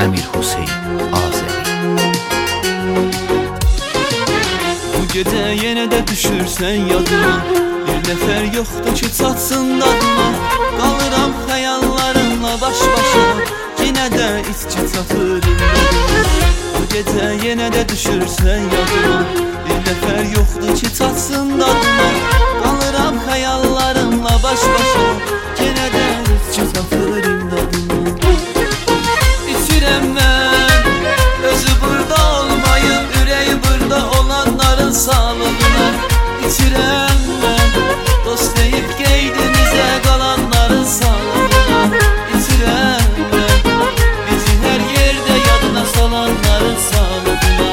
Əmir Hüseyn Azəri. Bu gecə yenə də düşürsən yadıma, bir nəfər yoxdur ki çatsın dadıma. Qalıram xəyallarımla baş-başa, yenə də içki çatır imdadıma. Bu gecə yenə də düşürsən yadıma, bir nəfər yoxdur ki çatsın dadıma. Qalıram xəyallarımla baş-başa, yenə də içki çatır imdadıma. İçirəm mən, özü burada olmayın, ürəyi burada olanların sağlığına. İçirəm mən, dost deyib qeydimizə qalanların sağlığına. İçirəm mən, bizi hər yerdə yadına salanların sağlığına.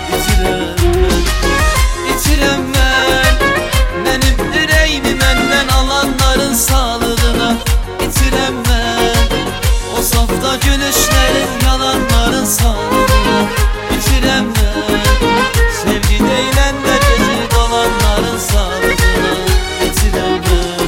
İçirəm mən, mənim ürəyimi məndən alanların sağlığına. İçirəm mən, o safda gülüşlərin yalanların sağlığına. İçirəm mən, sevgi deyilən də gezi qalanların sağlığına. İçirəm mən.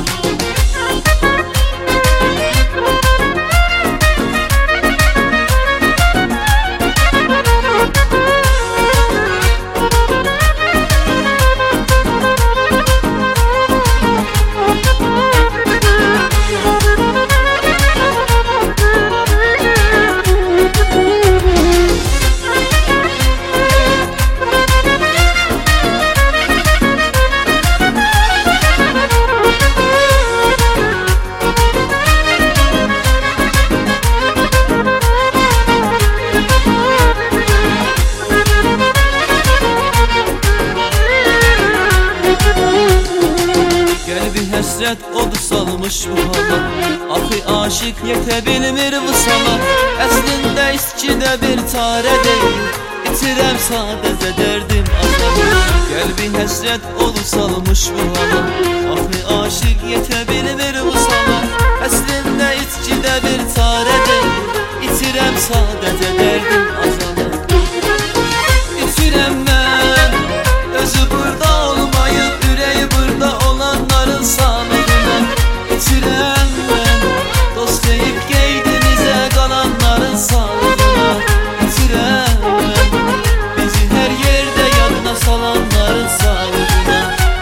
Həsrət odu salmış bu hala, axı aşık yetə bilmir vısala. Əslində içkidə bir çarə deyil, itirəm sadəcə dərdim azalır. Qəlbi həsrət odu salmış bu hala, axı aşık yetə bilmir vısala. Əslində içkidə bir çarə deyil, itirəm sadəcə dərdim azalır. İçirəm mən, özü burada olmayıb, ürəyi burada olanların sağlığına. İçirəm mən, dost deyib qeydimizə qalanların sağlığına. İçirəm mən, bizi hər yerdə yadına salanların sağlığına.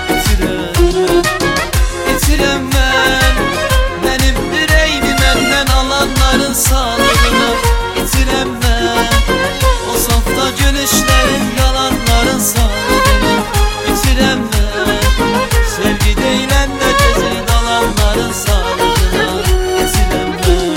İçirəm mən, mənim ürəyimi məndən alanların sağlığına. İçirəm mən, o safta gülüşlərin yalanların sağlığına. İçirəm mən, sevgi deyilən də gezi qalanların sağlığına. İçirəm mən.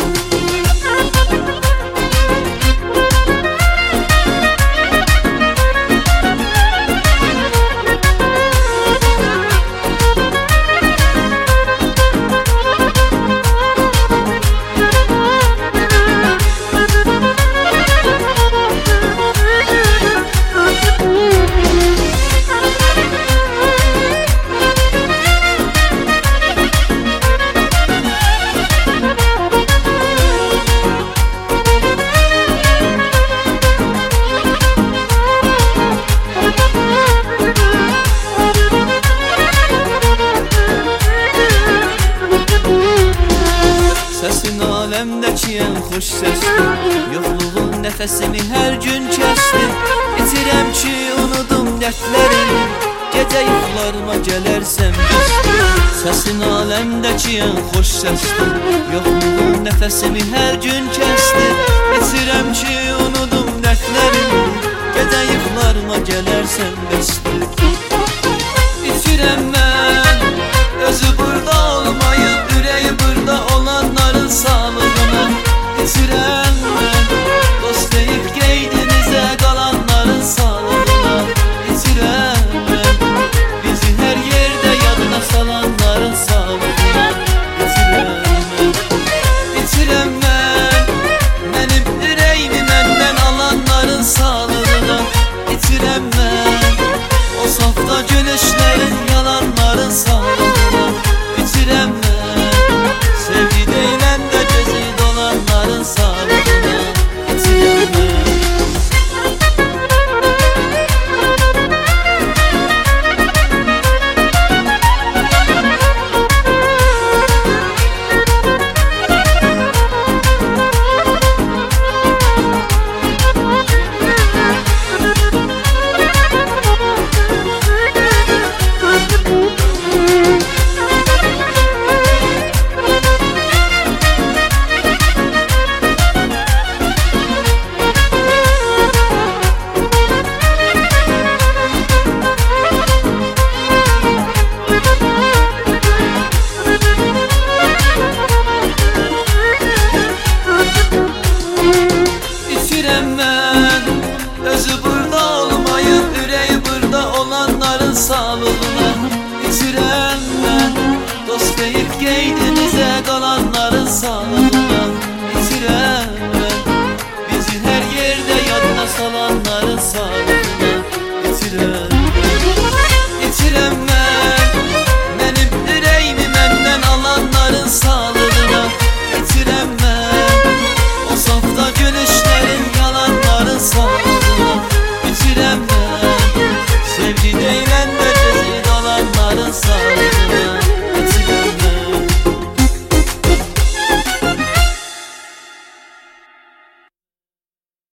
Səsin aləmdəki ən xoş səsdir, yoxluğun nəfəsimi hər gün kəsdir. İtirəm ki unudum dərdlərimi, gecə yuxularıma gələrsən bizdir. Səsin aləmdəki ən xoş səsdir, yoxluğun nəfəsimi hər gün kəsdir. İtirəm ki unudum dərdlərimi, gecə yuxularıma gələrsən bizdir. İtirəm mən, özü burada olmayıb, ürəyi burada olanların sağlığına. İçirəm mən, dost deyib qeydimizə qalanların sağlığına. İçirəm mən, bizi hər yerdə yadına salanların sağlığına. İçirəm mən, mənim ürəyimi məndən alanların sağlığına. İçirəm mən, o safta gülüşlərin yalanları. dost deyib qeydimizə qalanların sağlığı.